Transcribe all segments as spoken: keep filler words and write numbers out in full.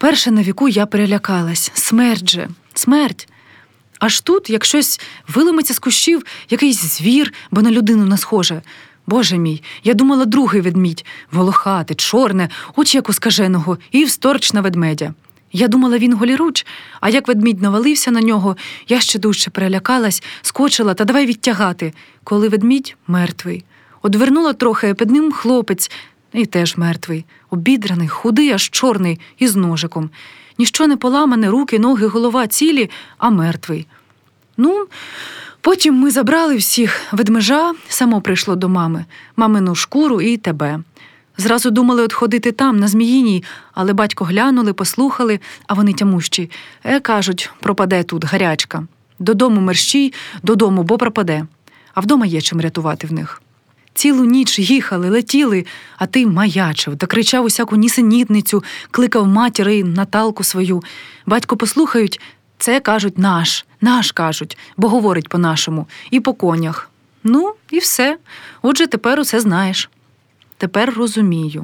Вперше на віку я перелякалась. Смерть же, смерть. Аж тут, як щось виломиться з кущів, якийсь звір, бо на людину не схоже. Боже мій, я думала другий ведмідь, волохате, чорне, очі як у скаженого, і всторч на ведмедя. Я думала, він голіруч, а як ведмідь навалився на нього, я ще дужче перелякалась, скочила та давай відтягати, коли ведмідь мертвий. Одвернула трохи, а під ним хлопець, і теж мертвий, обідраний, худий, аж чорний, із ножиком. Ніщо не поламане, руки, ноги, голова цілі, а мертвий. Ну, потім ми забрали всіх. Ведмежа само прийшло до мами, мамину шкуру і тебе. Зразу думали от ходити там, на Зміїній, але батько глянули, послухали, а вони тямущі. Е, кажуть, пропаде тут гарячка. Додому мерщій, додому, бо пропаде. А вдома є чим рятувати в них. Цілу ніч їхали, летіли, а ти маячив, та кричав усяку нісенітницю, кликав матір і Наталку свою. Батько послухають, це, кажуть, наш, наш, кажуть, бо говорить по-нашому, і по конях. Ну, і все. Отже, тепер усе знаєш. Тепер розумію.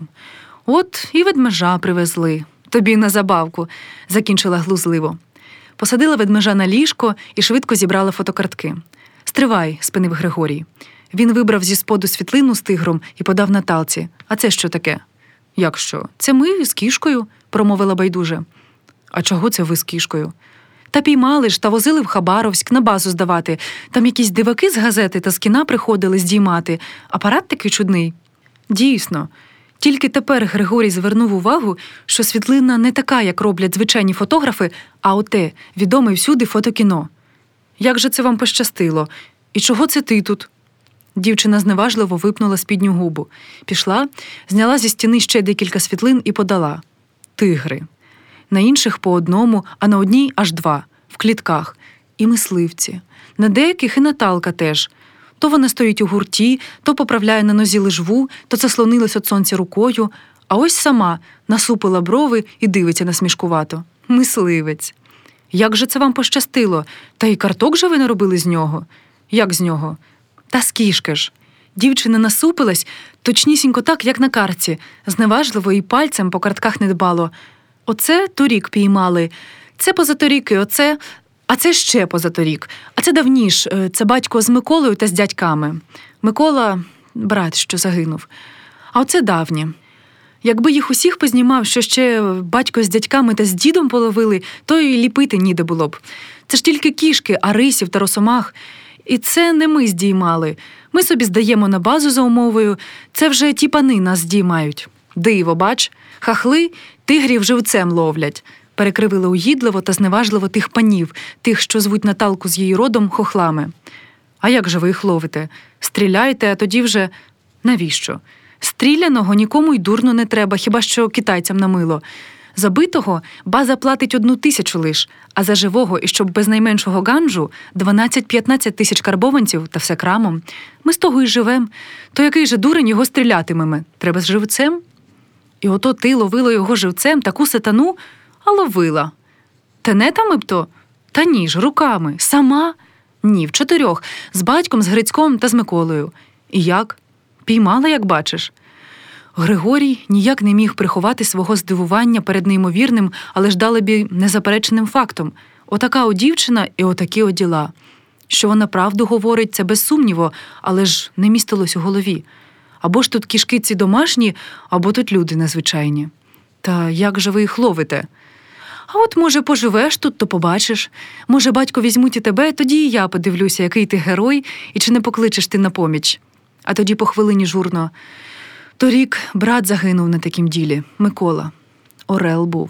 От і ведмежа привезли. Тобі на забавку, закінчила глузливо. Посадила ведмежа на ліжко і швидко зібрала фотокартки. Стривай, спинив Григорій. Він вибрав зі споду світлину з тигром і подав Наталці. А це що таке? Як що? Це ми з кішкою, промовила байдуже. А чого це ви з кішкою? Та піймали ж та возили в Хабаровськ на базу здавати. Там якісь диваки з газети та з кіна приходили здіймати. Апарат такий чудний. Дійсно. Тільки тепер Григорій звернув увагу, що світлина не така, як роблять звичайні фотографи, а оте, відоме всюди фотокіно. Як же це вам пощастило? І чого це ти тут? Дівчина зневажливо випнула спідню губу. Пішла, зняла зі стіни ще декілька світлин і подала. Тигри. На інших по одному, а на одній аж два, в клітках. І мисливці. На деяких і Наталка теж. То вона стоїть у гурті, то поправляє на нозі лижву, то заслонилась від сонця рукою, а ось сама насупила брови і дивиться насмішкувато. Мисливець. Як же це вам пощастило? Та й карток же ви наробили з нього? Як з нього? Та з кішки ж. Дівчина насупилась, точнісінько так, як на картці, зневажливо і пальцем по картках не дбало. Оце торік піймали, це позаторік і оце, а це ще позаторік. А це давніш, це батько з Миколою та з дядьками. Микола – брат, що загинув. А оце давнє. Якби їх усіх познімав, що ще батько з дядьками та з дідом половили, то й ліпити ніде було б. Це ж тільки кішки, а рисів та росомах. І це не ми здіймали. Ми собі здаємо на базу за умовою, це вже ті пани нас здіймають. Диво, бач, хахли тигрів живцем ловлять. Перекривили угідливо та зневажливо тих панів, тих, що звуть Наталку з її родом хохлами. А як же ви їх ловите? Стріляєте, а тоді вже… Навіщо? Стріляного нікому й дурно не треба, хіба що китайцям на мило. Забитого база платить одну тисячу лиш, а за живого, і щоб без найменшого ганджу, дванадцять-п'ятнадцять тисяч карбованців та все крамом. Ми з того й живем. То який же дурень його стрілятимемо? Треба з живцем? І ото ти ловила його живцем, таку сатану, а ловила. Тенетами б то? Та ні ж, руками. Сама? Ні, в чотирьох. З батьком, з Грицьком та з Миколою. І як? Піймала, як бачиш. Григорій ніяк не міг приховати свого здивування перед неймовірним, але ж далебі незапереченим фактом. Отака от дівчина і отакі от діла. Що вона правду говорить, це без сумніву, але ж не містилось у голові. Або ж тут кішки ці домашні, або тут люди незвичайні. Та як же ви їх ловите? А от, може, поживеш тут, то побачиш. Може, батько візьмуть і тебе, тоді і я подивлюся, який ти герой, і чи не покличеш ти на поміч. А тоді по хвилині журно. Торік брат загинув на такім ділі, Микола. Орел був.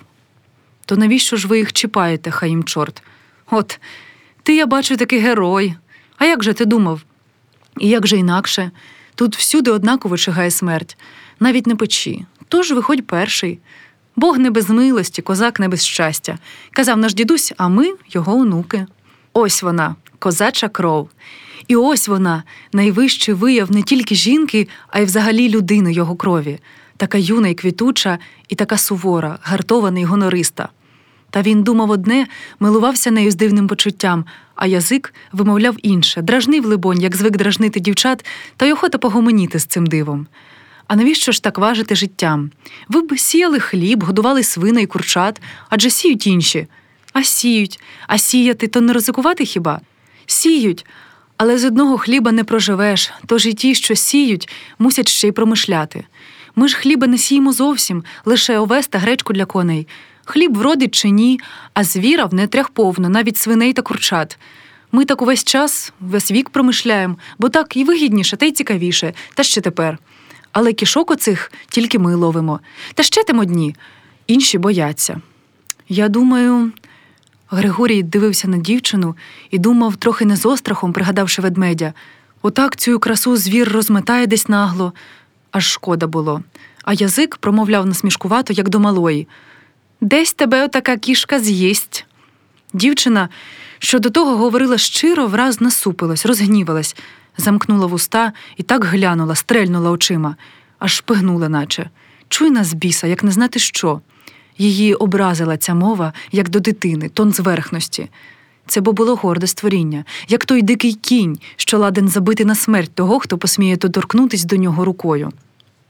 То навіщо ж ви їх чіпаєте, хай їм чорт? От, ти, я бачу, такий герой. А як же ти думав? І як же інакше? Тут всюди однаково чигає смерть. Навіть на печі. Тож виходь перший. Бог не без милості, козак не без щастя. Казав наш дідусь, а ми – його онуки. Ось вона, козача кров. І ось вона, найвищий вияв не тільки жінки, а й взагалі людини його крові. Така юна й квітуча, і така сувора, гартована й гонориста. Та він думав одне, милувався нею з дивним почуттям, а язик вимовляв інше, дражнив, либонь, як звик дражнити дівчат, та й охота погомоніти з цим дивом. А навіщо ж так важити життям? Ви б сіяли хліб, годували свиней і курчат, адже сіють інші. А сіють. А сіяти – то не ризикувати хіба? Сіють. Але з одного хліба не проживеш, тож і ті, що сіють, мусять ще й промишляти. Ми ж хліба не сіємо зовсім, лише овес та гречку для коней. Хліб вродить чи ні, а звіра в нетрях повно, навіть свиней та курчат. Ми так увесь час, весь вік промишляємо, бо так і вигідніше, та й цікавіше, та ще тепер. Але кішок оцих тільки ми ловимо. Та ще тим одні, інші бояться. Я думаю... Григорій дивився на дівчину і думав, трохи не з острахом, пригадавши ведмедя. Отак цю красу звір розметає десь нагло. Аж шкода було. А язик промовляв насмішкувато, як до малої. «Десь тебе отака кішка з'їсть». Дівчина, що до того говорила щиро, враз насупилась, розгнівалась, замкнула вуста і так глянула, стрельнула очима, аж шпигнула наче. Чуй нас біса, як не знати що. Її образила ця мова, як до дитини, тон зверхності. Це бо було горде створіння, як той дикий кінь, що ладен забити на смерть того, хто посміє доторкнутись до нього рукою.